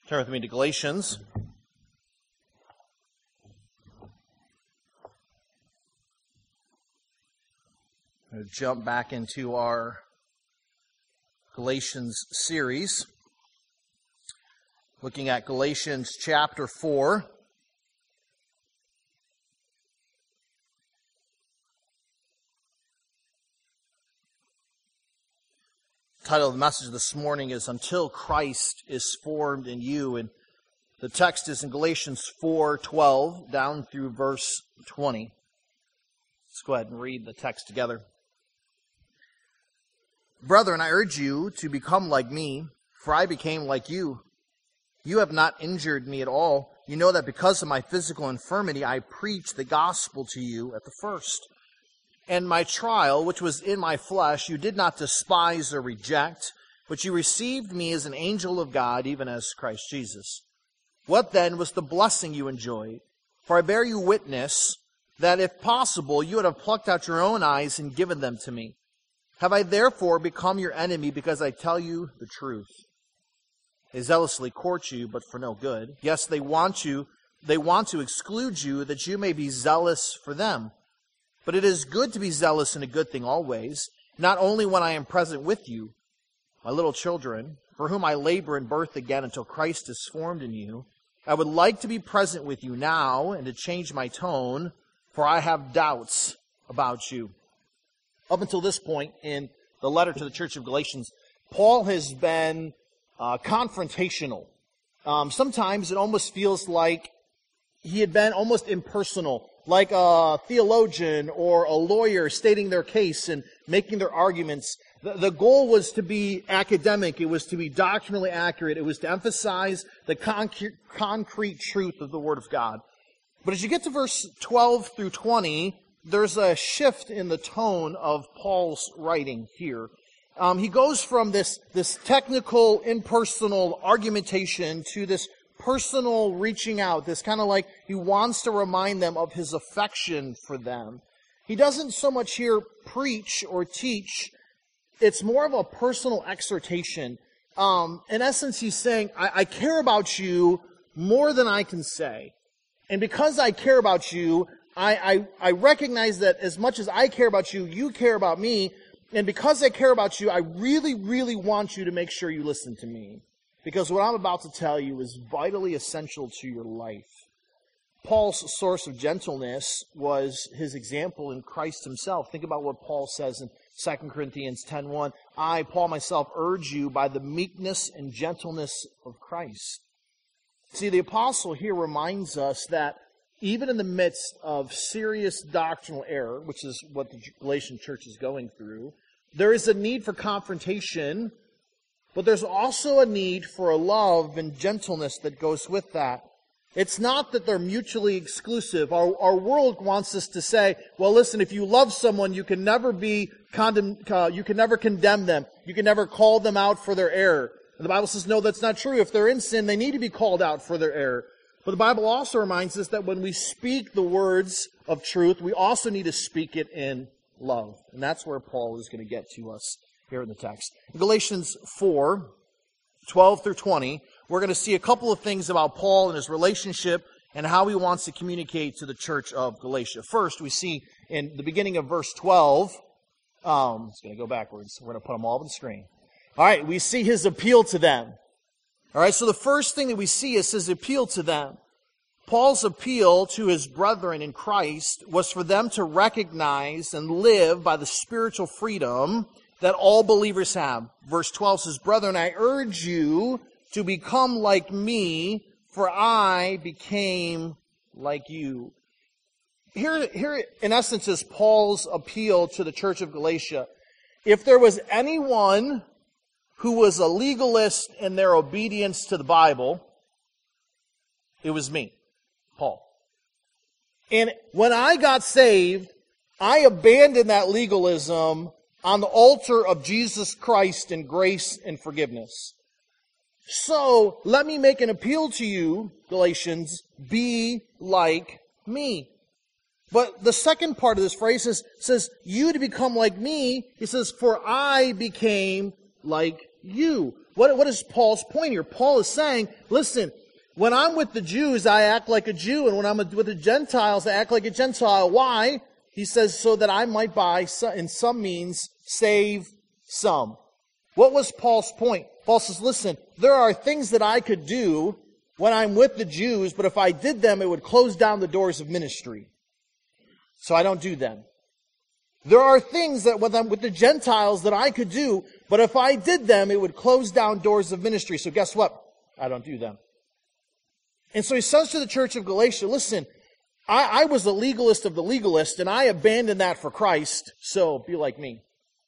Turn with me to Galatians. I'm going to jump back into our Galatians series, looking at Galatians chapter 4. The title of the message this morning is Until Christ is Formed in You, and the text is in Galatians 4:12 down through verse 20. Let's go ahead and read the text together. Brethren, I urge you to become like me, for I became like you. You have not injured me at all. You know that because of my physical infirmity, I preached the gospel to you at the first. And my trial, which was in my flesh, you did not despise or reject, but you received me as an angel of God, even as Christ Jesus. What then was the blessing you enjoyed? For I bear you witness that if possible, you would have plucked out your own eyes and given them to me. Have I therefore become your enemy because I tell you the truth? They zealously court you, but for no good. Yes, they want to exclude you, that you may be zealous for them. But it is good to be zealous in a good thing always, not only when I am present with you, my little children, for whom I labor in birth again until Christ is formed in you. I would like to be present with you now and to change my tone, for I have doubts about you. Up until this point in the letter to the church of Galatians, Paul has been confrontational. Sometimes it almost feels like he had been almost impersonal, like a theologian or a lawyer stating their case and making their arguments. The goal was to be academic. It was to be doctrinally accurate. It was to emphasize the concrete truth of the Word of God. But as you get to verse 12 through 20, there's a shift in the tone of Paul's writing here. He goes from this technical, impersonal argumentation to this personal reaching out, this kind of like he wants to remind them of his affection for them. He doesn't so much here preach or teach. It's more of a personal exhortation. In essence, he's saying, I care about you more than I can say. And because I care about you, I recognize that as much as I care about you, you care about me. And because I care about you, I really, really want you to make sure you listen to me. Because what I'm about to tell you is vitally essential to your life. Paul's source of gentleness was his example in Christ himself. Think about what Paul says in 2 Corinthians 10:1. I, Paul, myself, urge you by the meekness and gentleness of Christ. See, the apostle here reminds us that even in the midst of serious doctrinal error, which is what the Galatian church is going through, there is a need for confrontation, but there's also a need for a love and gentleness that goes with that. It's not that they're mutually exclusive. Our world wants us to say, well, listen, if you love someone, you can never you can never condemn them. You can never call them out for their error. And the Bible says, no, that's not true. If they're in sin, they need to be called out for their error. But the Bible also reminds us that when we speak the words of truth, we also need to speak it in love. And that's where Paul is going to get to us here in the text. In Galatians 4:12 through 20, we're going to see a couple of things about Paul and his relationship and how he wants to communicate to the church of Galatia. First, we see in the beginning of verse 12, it's going to go backwards. We're going to put them all on the screen. All right, we see his appeal to them. All right, so the first thing that we see is his appeal to them. Paul's appeal to his brethren in Christ was for them to recognize and live by the spiritual freedom that all believers have. Verse 12 says, Brethren, I urge you to become like me, for I became like you. Here, in essence, is Paul's appeal to the church of Galatia. If there was anyone who was a legalist in their obedience to the Bible, it was me, Paul. And when I got saved, I abandoned that legalism on the altar of Jesus Christ and grace and forgiveness. So, let me make an appeal to you, Galatians, be like me. But the second part of this phrase says, you to become like me. He says, for I became like you. What is Paul's point here? Paul is saying, listen, when I'm with the Jews, I act like a Jew, and when I'm with the Gentiles, I act like a Gentile. Why? He says, so that I might in some means, save some. What was Paul's point? Paul says, listen, there are things that I could do when I'm with the Jews, but if I did them, it would close down the doors of ministry. So I don't do them. There are things that when I'm with the Gentiles that I could do, but if I did them, it would close down doors of ministry. So guess what? I don't do them. And so he says to the church of Galatia, listen, I was the legalist of the legalist, and I abandoned that for Christ, so be like me.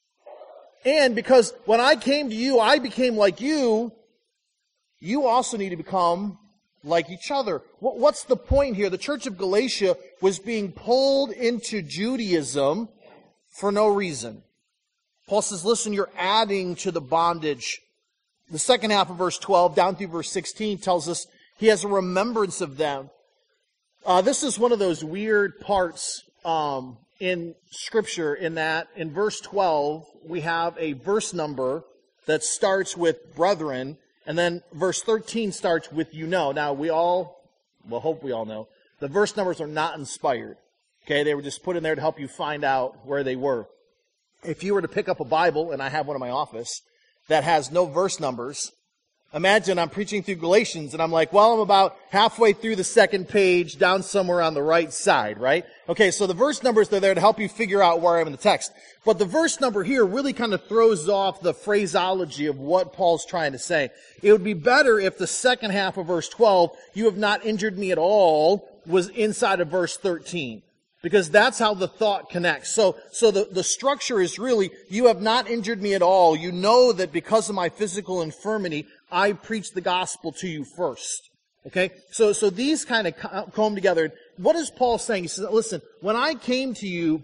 And because when I came to you, I became like you, you also need to become like each other. What's the point here? The church of Galatia was being pulled into Judaism for no reason. Paul says, listen, you're adding to the bondage. The second half of verse 12 down through verse 16 tells us he has a remembrance of them. This is one of those weird parts in Scripture in that in verse 12 we have a verse number that starts with brethren, and then verse 13 starts with you know. Now hope we all know, the verse numbers are not inspired. Okay, they were just put in there to help you find out where they were. If you were to pick up a Bible, and I have one in my office, that has no verse numbers, imagine I'm preaching through Galatians, and I'm like, well, I'm about halfway through the second page, down somewhere on the right side, right? Okay, so the verse numbers are there to help you figure out where I am in the text. But the verse number here really kind of throws off the phraseology of what Paul's trying to say. It would be better if the second half of verse 12, you have not injured me at all, was inside of verse 13. Because that's how the thought connects. So the structure is really, you have not injured me at all. You know that because of my physical infirmity, I preach the gospel to you first. Okay? So these kind of come together. What is Paul saying? He says, listen, when I came to you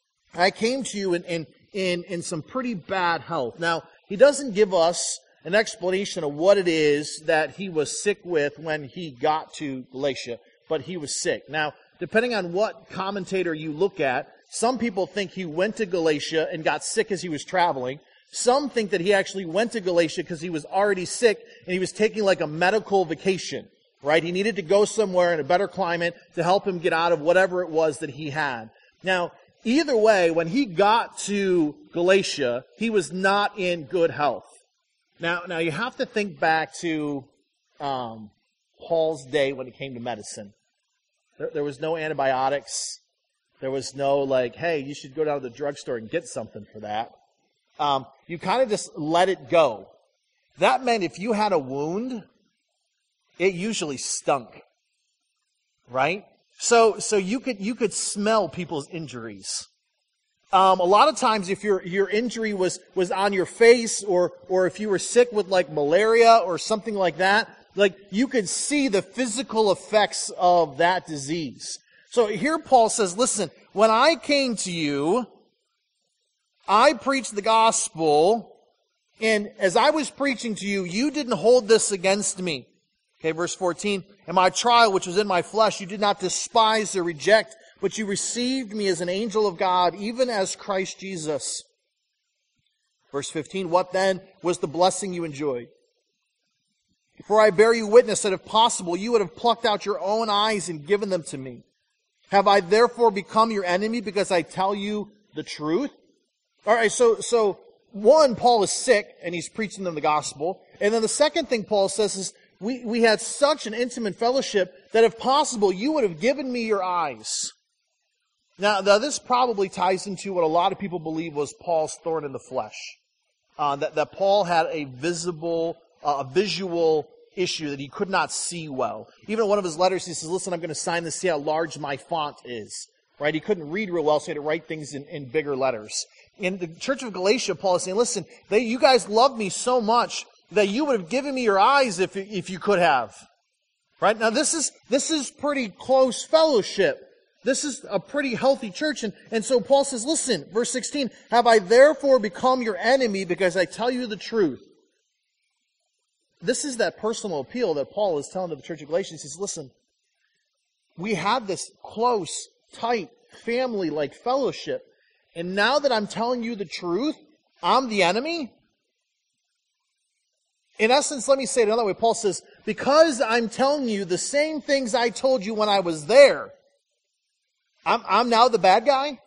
in some pretty bad health. Now, he doesn't give us an explanation of what it is that he was sick with when he got to Galatia, but he was sick. Now, depending on what commentator you look at, some people think he went to Galatia and got sick as he was traveling. Some think that he actually went to Galatia because he was already sick and he was taking like a medical vacation, right? He needed to go somewhere in a better climate to help him get out of whatever it was that he had. Now, either way, when he got to Galatia, he was not in good health. Now you have to think back to Paul's day when it came to medicine. There was no antibiotics. There was no like, hey, you should go down to the drugstore and get something for that. You kind of just let it go. That meant if you had a wound, it usually stunk. Right? So you could smell people's injuries. A lot of times if your injury was on your face or if you were sick with like malaria or something like that, like you could see the physical effects of that disease. So here Paul says, listen, when I came to you, I preached the gospel, and as I was preaching to you, you didn't hold this against me. Okay, verse 14, and my trial which was in my flesh, you did not despise or reject, but you received me as an angel of God, even as Christ Jesus. Verse 15, what then was the blessing you enjoyed? For I bear you witness that if possible, you would have plucked out your own eyes and given them to me. Have I therefore become your enemy because I tell you the truth? All right, so one, Paul is sick and he's preaching them the gospel. And then the second thing Paul says is, we had such an intimate fellowship that if possible, you would have given me your eyes. Now this probably ties into what a lot of people believe was Paul's thorn in the flesh. That Paul had a visual issue that he could not see well. Even in one of his letters, he says, listen, I'm going to sign this, see how large my font is. Right? He couldn't read real well, so he had to write things in bigger letters. In the church of Galatia, Paul is saying, listen, you guys love me so much that you would have given me your eyes if you could have. Right? Now this is pretty close fellowship. This is a pretty healthy church. And so Paul says, listen, verse 16, have I therefore become your enemy because I tell you the truth? This is that personal appeal that Paul is telling to the church of Galatia. He says, listen, we had this close, tight, family-like fellowship. And now that I'm telling you the truth, I'm the enemy? In essence, let me say it another way. Paul says, because I'm telling you the same things I told you when I was there, I'm now the bad guy?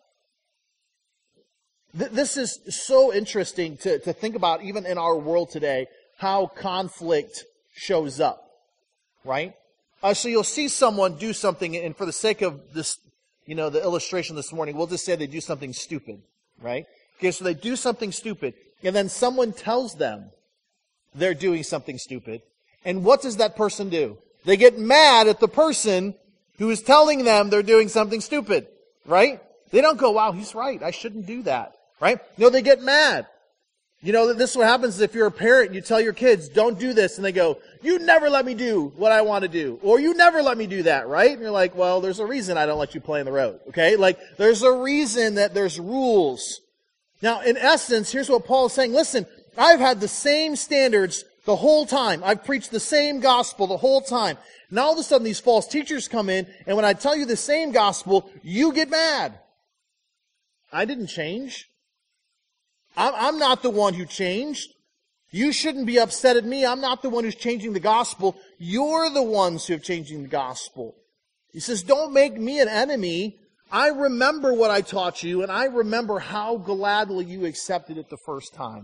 This is so interesting to think about, even in our world today, how conflict shows up, right? So you'll see someone do something, and for the sake of this, the illustration this morning, we'll just say they do something stupid, right? Okay, so they do something stupid, and then someone tells them they're doing something stupid. And what does that person do? They get mad at the person who is telling them they're doing something stupid, right? They don't go, wow, he's right, I shouldn't do that, right? No, they get mad. This is what happens if you're a parent and you tell your kids, don't do this, and they go, you never let me do what I want to do, or you never let me do that, right? And you're like, well, there's a reason I don't let you play in the road, okay? There's a reason that there's rules. Now, in essence, here's what Paul is saying. Listen, I've had the same standards the whole time. I've preached the same gospel the whole time. Now all of a sudden these false teachers come in, and when I tell you the same gospel, you get mad. I didn't change. I'm not the one who changed. You shouldn't be upset at me. I'm not the one who's changing the gospel. You're the ones who have changing the gospel. He says, don't make me an enemy. I remember what I taught you, and I remember how gladly you accepted it the first time.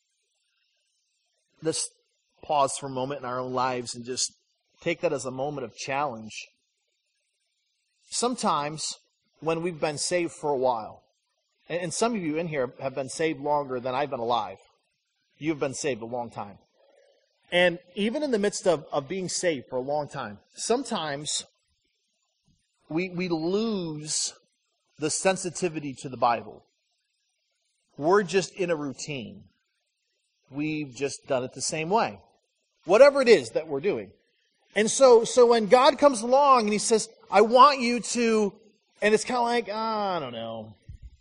Let's pause for a moment in our own lives and just take that as a moment of challenge. Sometimes, when we've been saved for a while, and some of you in here have been saved longer than I've been alive. You've been saved a long time. And even in the midst of being saved for a long time, sometimes we lose the sensitivity to the Bible. We're just in a routine. We've just done it the same way. Whatever it is that we're doing. And so when God comes along and He says, I want you to, and it's kind of like, I don't know.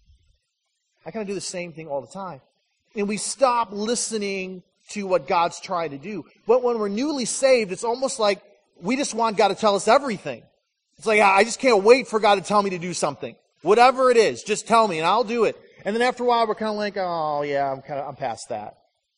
I kind of do the same thing all the time. And we stop listening to what God's trying to do. But when we're newly saved, it's almost like we just want God to tell us everything. It's like, I just can't wait for God to tell me to do something. Whatever it is, just tell me and I'll do it. And then after a while, we're kind of like, oh yeah, I'm past that.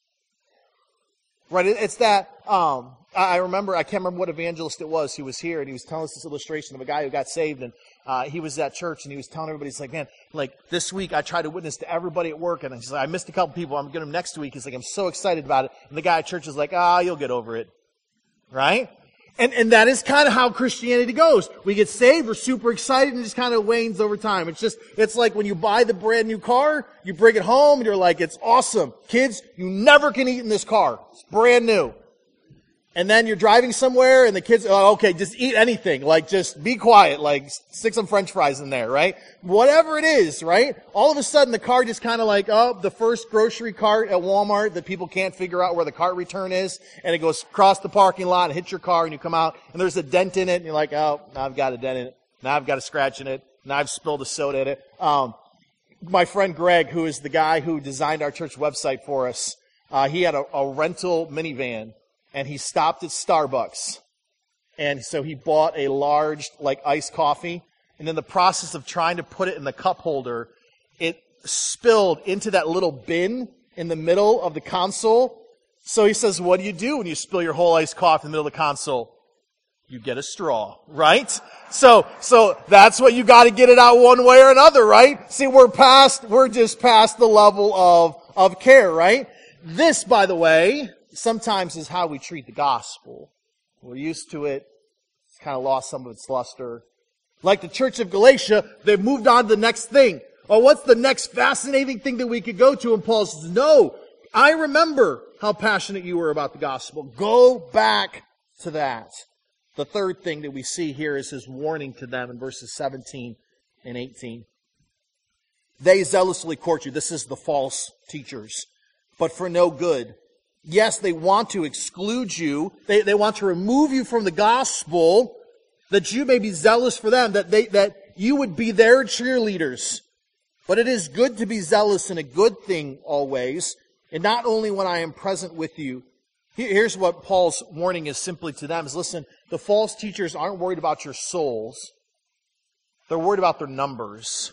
Right? It's that, I can't remember what evangelist it was who was here, and he was telling us this illustration of a guy who got saved, and he was at church, and he was telling everybody, he's like, man, this week I tried to witness to everybody at work, and he's like, I missed a couple people, I'm getting them next week. He's like, I'm so excited about it. And the guy at church is like, you'll get over it. Right? And that is kind of how Christianity goes. We get saved, we're super excited, and it just kind of wanes over time. It's like when you buy the brand new car, you bring it home, and you're like, it's awesome. Kids, you never can eat in this car. It's brand new. And then you're driving somewhere, and the kids are like, okay, just eat anything. Just be quiet. Stick some French fries in there, right? Whatever it is, right? All of a sudden, the car just kind of the first grocery cart at Walmart that people can't figure out where the cart return is, and it goes across the parking lot and hits your car, and you come out, and there's a dent in it, and you're like, now I've got a dent in it. Now I've got a scratch in it. Now I've spilled a soda in it. My friend Greg, who is the guy who designed our church website for us, he had a rental minivan. And he stopped at Starbucks. And so he bought a large, iced coffee. And in the process of trying to put it in the cup holder, it spilled into that little bin in the middle of the console. So he says, what do you do when you spill your whole iced coffee in the middle of the console? You get a straw, right? So that's what you got to get it out one way or another, right? See, we're just past the level of care, right? This, by the way, sometimes is how we treat the gospel. We're used to it. It's kind of lost some of its luster. Like the church of Galatia, they've moved on to the next thing. Or what's the next fascinating thing that we could go to? And Paul says, no, I remember how passionate you were about the gospel. Go back to that. The third thing that we see here is his warning to them in verses 17 and 18. They zealously court you. This is the false teachers. But for no good. Yes, they want to exclude you. They want to remove you from the gospel, that you may be zealous for them, that you would be their cheerleaders. But it is good to be zealous in a good thing always, and not only when I am present with you. Here's what Paul's warning is simply to them is, listen, the false teachers aren't worried about your souls. They're worried about their numbers.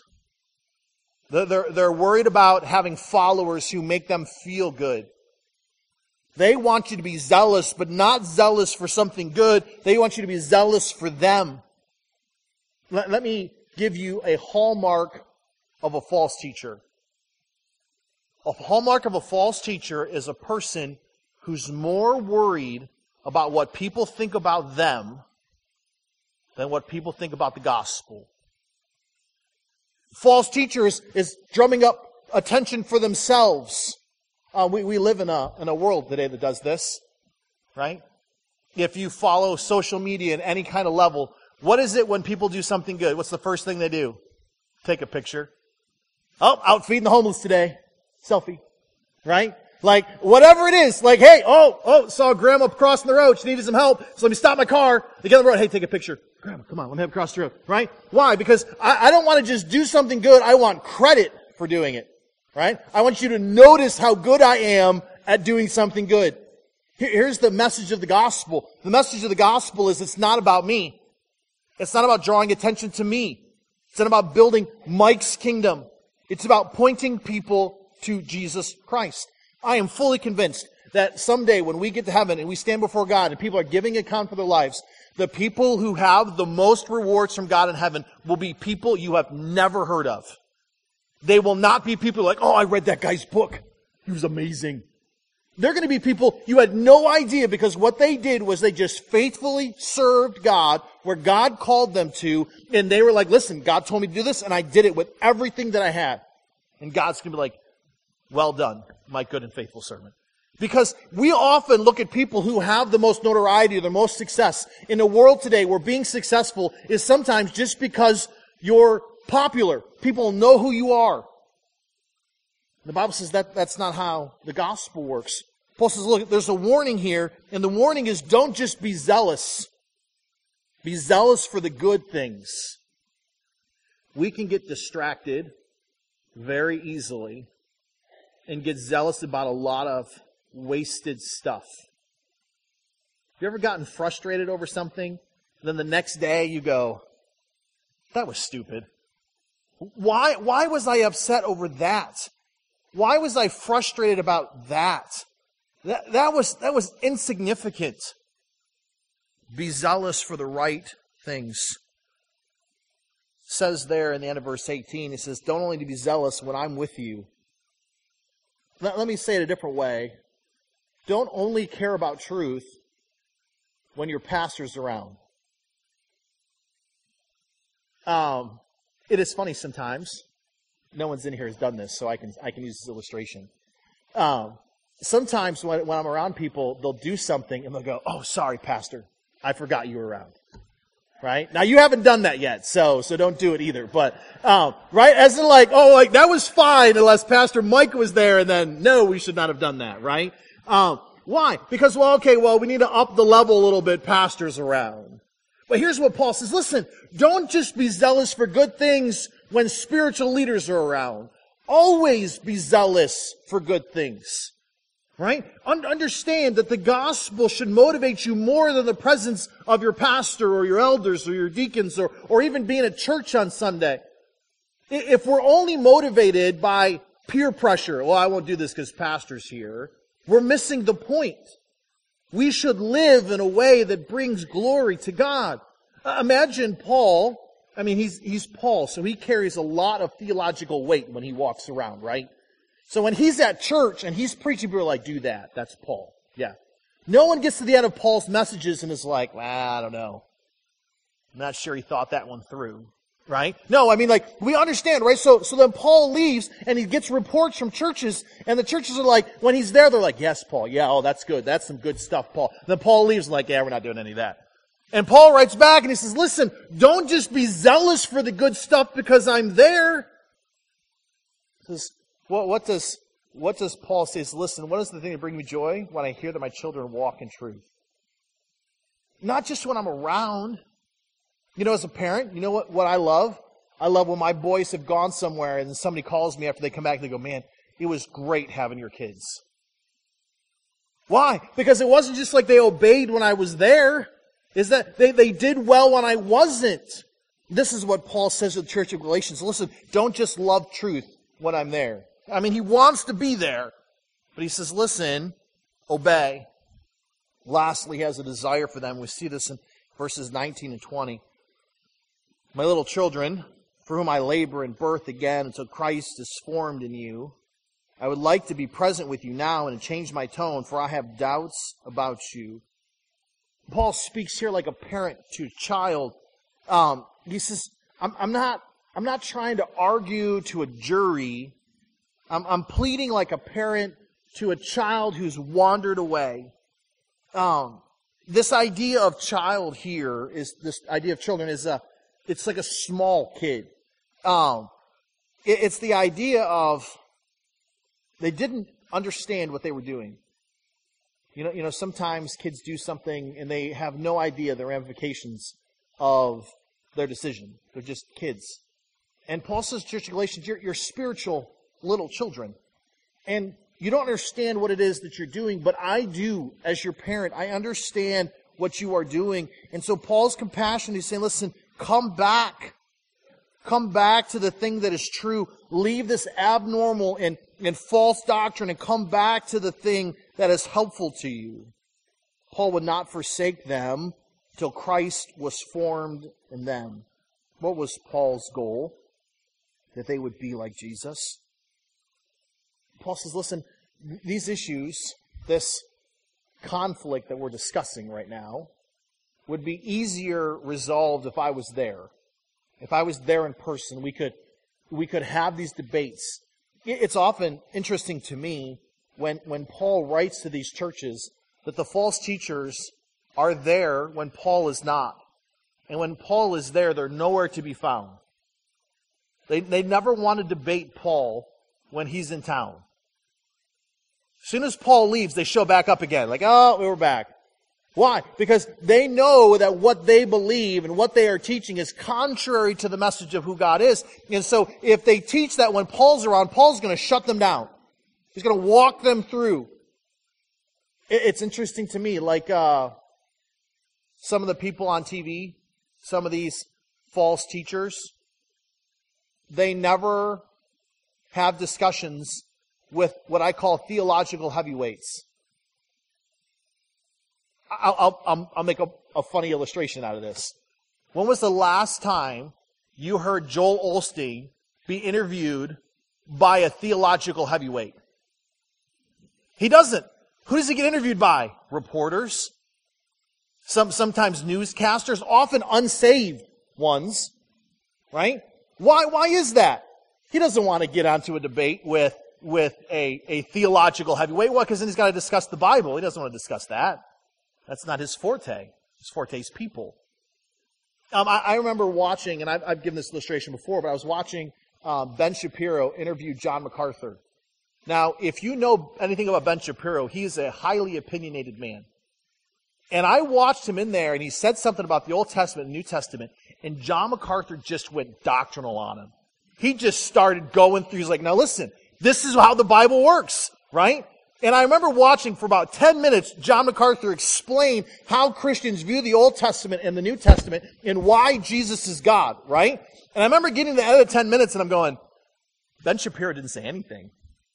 They're worried about having followers who make them feel good. They want you to be zealous, but not zealous for something good. They want you to be zealous for them. Let me give you a hallmark of a false teacher. A hallmark of a false teacher is a person who's more worried about what people think about them than what people think about the gospel. False teachers is drumming up attention for themselves. We live in a world today that does this, right? If you follow social media at any kind of level, what is it when people do something good? What's the first thing they do? Take a picture. Oh, out feeding the homeless today. Selfie. Right? Like, whatever it is. Like, hey, saw Grandma crossing the road. She needed some help. So let me stop my car. They get on the road. Hey, take a picture. Grandma, come on. Let me have her cross the road. Right? Why? Because I don't want to just do something good. I want credit for doing it. Right? I want you to notice how good I am at doing something good. Here's the message of the gospel. The message of the gospel is it's not about me. It's not about drawing attention to me. It's not about building Mike's kingdom. It's about pointing people to Jesus Christ. I am fully convinced that someday when we get to heaven and we stand before God and people are giving account for their lives, the people who have the most rewards from God in heaven will be people you have never heard of. They will not be people like, oh, I read that guy's book. He was amazing. They're going to be people you had no idea because what they did was they just faithfully served God where God called them to. And they were like, listen, God told me to do this and I did it with everything that I had. And God's going to be like, well done, my good and faithful servant. Because we often look at people who have the most notoriety or the most success. In a world today where being successful is sometimes just because you're popular. People know who you are. The Bible says that that's not how the gospel works. Paul says, look, there's a warning here, and the warning is don't just be zealous. Be zealous for the good things. We can get distracted very easily and get zealous about a lot of wasted stuff. Have you ever gotten frustrated over something? Then the next day you go, that was stupid. Why was I upset over that? Why was I frustrated about that? That was insignificant. Be zealous for the right things. It says there in the end of verse 18, it says, don't only to be zealous when I'm with you. Let me say it a different way. Don't only care about truth when your pastor's around. It is funny sometimes. No one's in here has done this, so I can use this illustration. Sometimes when I'm around people, they'll do something and they'll go, oh, sorry, Pastor. I forgot you were around. Right? Now, you haven't done that yet, so don't do it either. But, right? As in like, that was fine unless Pastor Mike was there, and then, no, we should not have done that, right? Why? Because, we need to up the level a little bit, Pastor's around. But here's what Paul says. Listen, don't just be zealous for good things when spiritual leaders are around. Always be zealous for good things. Right? Understand that the gospel should motivate you more than the presence of your pastor or your elders or your deacons or even being at church on Sunday. If we're only motivated by peer pressure, well, I won't do this because pastor's here, we're missing the point. We should live in a way that brings glory to God. Imagine Paul. I mean, he's Paul, so he carries a lot of theological weight when he walks around, right? So when he's at church and he's preaching, people are like, do that. That's Paul. Yeah. No one gets to the end of Paul's messages and is like, I don't know. I'm not sure he thought that one through. Right? No, I mean, we understand, right? So then Paul leaves and he gets reports from churches and the churches are like, when he's there, they're like, yes, Paul. Yeah, that's good. That's some good stuff, Paul. And then Paul leaves like, yeah, we're not doing any of that. And Paul writes back and he says, listen, don't just be zealous for the good stuff because I'm there. He says, what does Paul say? Listen, what is the thing that brings me joy? When I hear that my children walk in truth. Not just when I'm around. You know, as a parent, you know what I love? I love when my boys have gone somewhere and somebody calls me after they come back and they go, man, it was great having your kids. Why? Because it wasn't just like they obeyed when I was there. Is that they did well when I wasn't. This is what Paul says to the church of Galatians. Listen, don't just love truth when I'm there. I mean, he wants to be there. But he says, listen, obey. Lastly, he has a desire for them. We see this in verses 19 and 20. My little children, for whom I labor in birth again until Christ is formed in you, I would like to be present with you now and to change my tone, for I have doubts about you. Paul speaks here like a parent to a child. He says, I'm not trying to argue to a jury. I'm pleading like a parent to a child who's wandered away. This idea of child here is this idea of children is it's like a small kid. It's the idea of they didn't understand what they were doing. You know, sometimes kids do something and they have no idea the ramifications of their decision. They're just kids. And Paul says, Church of Galatians, you're spiritual little children. And you don't understand what it is that you're doing, but I do as your parent. I understand what you are doing. And so Paul's compassion, he's saying, listen, come back. Come back to the thing that is true. Leave this abnormal and false doctrine and come back to the thing that is helpful to you. Paul would not forsake them till Christ was formed in them. What was Paul's goal? That they would be like Jesus. Paul says, listen, these issues, this conflict that we're discussing right now, would be easier resolved if I was there. If I was there in person, we could have these debates. It's often interesting to me when Paul writes to these churches that the false teachers are there when Paul is not. And when Paul is there, they're nowhere to be found. They never want to debate Paul when he's in town. As soon as Paul leaves, they show back up again. Like, oh, we're back. Why? Because they know that what they believe and what they are teaching is contrary to the message of who God is. And so if they teach that when Paul's around, Paul's going to shut them down. He's going to walk them through. It's interesting to me, like some of the people on TV, some of these false teachers, they never have discussions with what I call theological heavyweights. I'll make a funny illustration out of this. When was the last time you heard Joel Osteen be interviewed by a theological heavyweight? He doesn't. Who does he get interviewed by? Reporters. Sometimes newscasters, often unsaved ones. Right? Why is that? He doesn't want to get onto a debate with a theological heavyweight. Why? Because then he's got to discuss the Bible. He doesn't want to discuss that. That's not his forte. His forte is people. I remember watching, and I've given this illustration before, but I was watching Ben Shapiro interview John MacArthur. Now, if you know anything about Ben Shapiro, he's a highly opinionated man. And I watched him in there, and he said something about the Old Testament and New Testament, and John MacArthur just went doctrinal on him. He just started going through, he's like, now listen, this is how the Bible works, right? And I remember watching for about 10 minutes, John MacArthur explain how Christians view the Old Testament and the New Testament and why Jesus is God, right? And I remember getting to the end of the 10 minutes and I'm going, Ben Shapiro didn't say anything.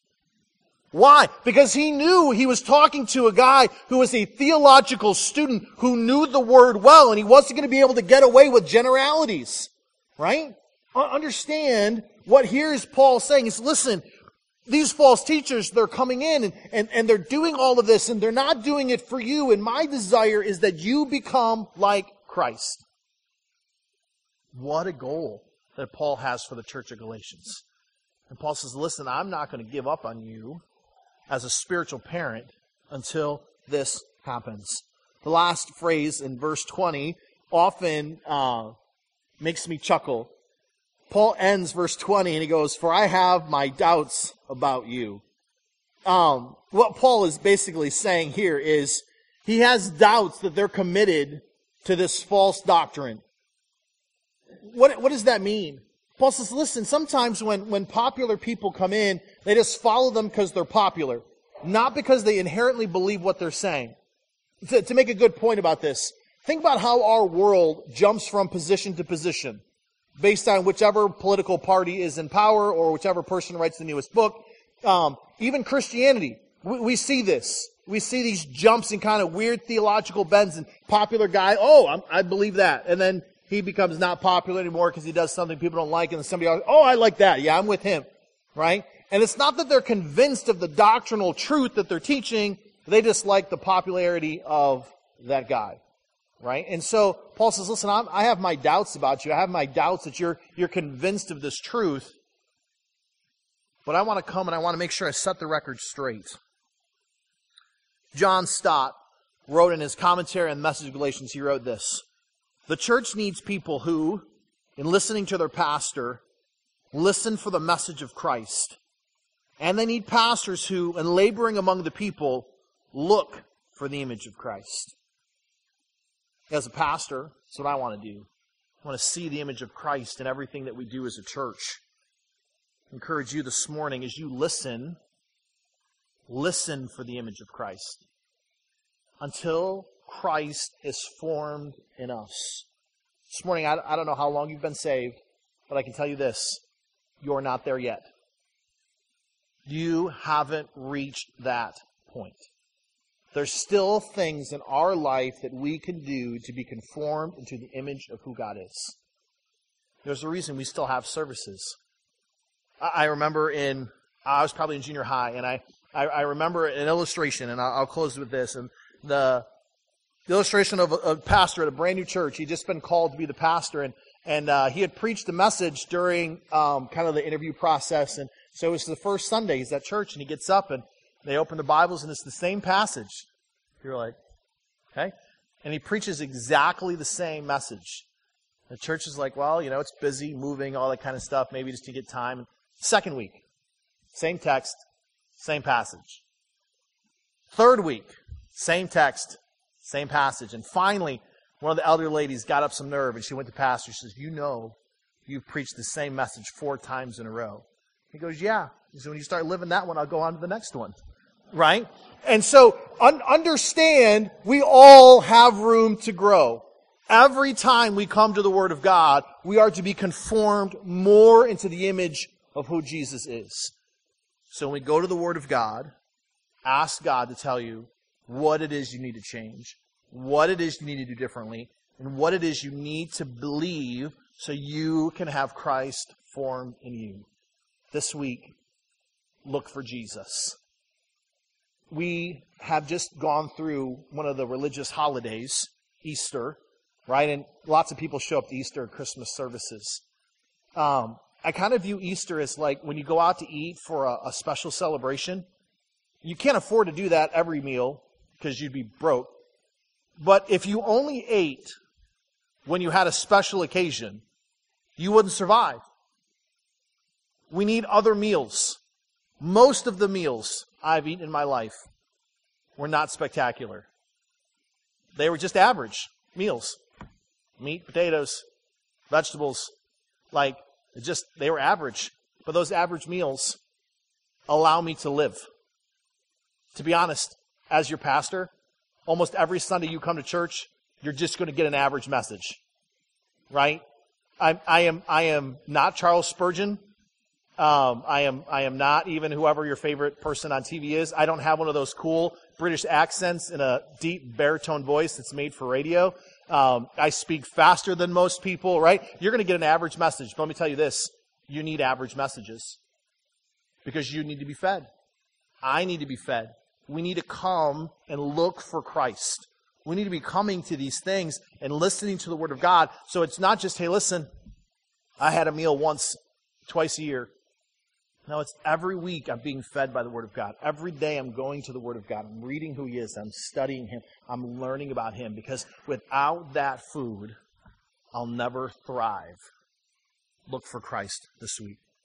Why? Because he knew he was talking to a guy who was a theological student who knew the Word well, and he wasn't going to be able to get away with generalities, right? Understand what here is Paul saying is, listen, these false teachers, they're coming in and they're doing all of this and they're not doing it for you. And my desire is that you become like Christ. What a goal that Paul has for the church of Galatians. And Paul says, listen, I'm not going to give up on you as a spiritual parent until this happens. The last phrase in verse 20 often makes me chuckle. Paul ends verse 20 and he goes, for I have my doubts about you. What Paul is basically saying here is he has doubts that they're committed to this false doctrine. What does that mean? Paul says, listen, sometimes when popular people come in, they just follow them because they're popular, not because they inherently believe what they're saying. To make a good point about this, think about how our world jumps from position to position based on whichever political party is in power or whichever person writes the newest book. Even Christianity, We see this. We see these jumps and kind of weird theological bends, and popular guy, oh, I believe that. And then he becomes not popular anymore because he does something people don't like, and then somebody else, oh, I like that. Yeah, I'm with him. Right? And it's not that they're convinced of the doctrinal truth that they're teaching. They just like the popularity of that guy. Right? And so Paul says, listen, I have my doubts about you. I have my doubts that you're convinced of this truth. But I want to come and I want to make sure I set the record straight. John Stott wrote in his commentary on the Message of Galatians, he wrote this: the church needs people who, in listening to their pastor, listen for the message of Christ. And they need pastors who, in laboring among the people, look for the image of Christ. As a pastor, that's what I want to do. I want to see the image of Christ in everything that we do as a church. I encourage you this morning, as you listen for the image of Christ until Christ is formed in us. This morning, I don't know how long you've been saved, but I can tell you this: you're not there yet. You haven't reached that point. There's still things in our life that we can do to be conformed into the image of who God is. There's a reason we still have services. I remember I was probably in junior high, and I remember an illustration, and I'll close with this. And the illustration of a pastor at a brand new church. He'd just been called to be the pastor, and he had preached the message during kind of the interview process. And so it was the first Sunday he's at church, and he gets up, and they open the Bibles, and it's the same passage. You're like, okay? And he preaches exactly the same message. The church is like, well, it's busy, moving, all that kind of stuff, maybe just to get time. Second week, same text, same passage. Third week, same text, same passage. And finally, one of the elder ladies got up some nerve, and she went to pastor. She says, you've preached the same message 4 times in a row. He goes, yeah. He said, when you start living that one, I'll go on to the next one. Right? And so, understand, we all have room to grow. Every time we come to the Word of God, we are to be conformed more into the image of who Jesus is. So when we go to the Word of God, ask God to tell you what it is you need to change, what it is you need to do differently, and what it is you need to believe so you can have Christ formed in you. This week, look for Jesus. We have just gone through one of the religious holidays, Easter, right? And lots of people show up to Easter and Christmas services. I kind of view Easter as like when you go out to eat for a special celebration. You can't afford to do that every meal because you'd be broke. But if you only ate when you had a special occasion, you wouldn't survive. We need other meals. Most of the meals I've eaten in my life were not spectacular. They were just average meals. Meat, potatoes, vegetables. They were average. But those average meals allow me to live. To be honest, as your pastor, almost every Sunday you come to church, you're just going to get an average message. Right? I am not Charles Spurgeon. I am not even whoever your favorite person on TV is. I don't have one of those cool British accents in a deep baritone voice that's made for radio. I speak faster than most people, right? You're going to get an average message. But let me tell you this. You need average messages. Because you need to be fed. I need to be fed. We need to come and look for Christ. We need to be coming to these things and listening to the Word of God. So it's not just, hey, listen, I had a meal twice a year. No, it's every week I'm being fed by the Word of God. Every day I'm going to the Word of God. I'm reading who He is. I'm studying Him. I'm learning about Him. Because without that food, I'll never thrive. Look for Christ this week.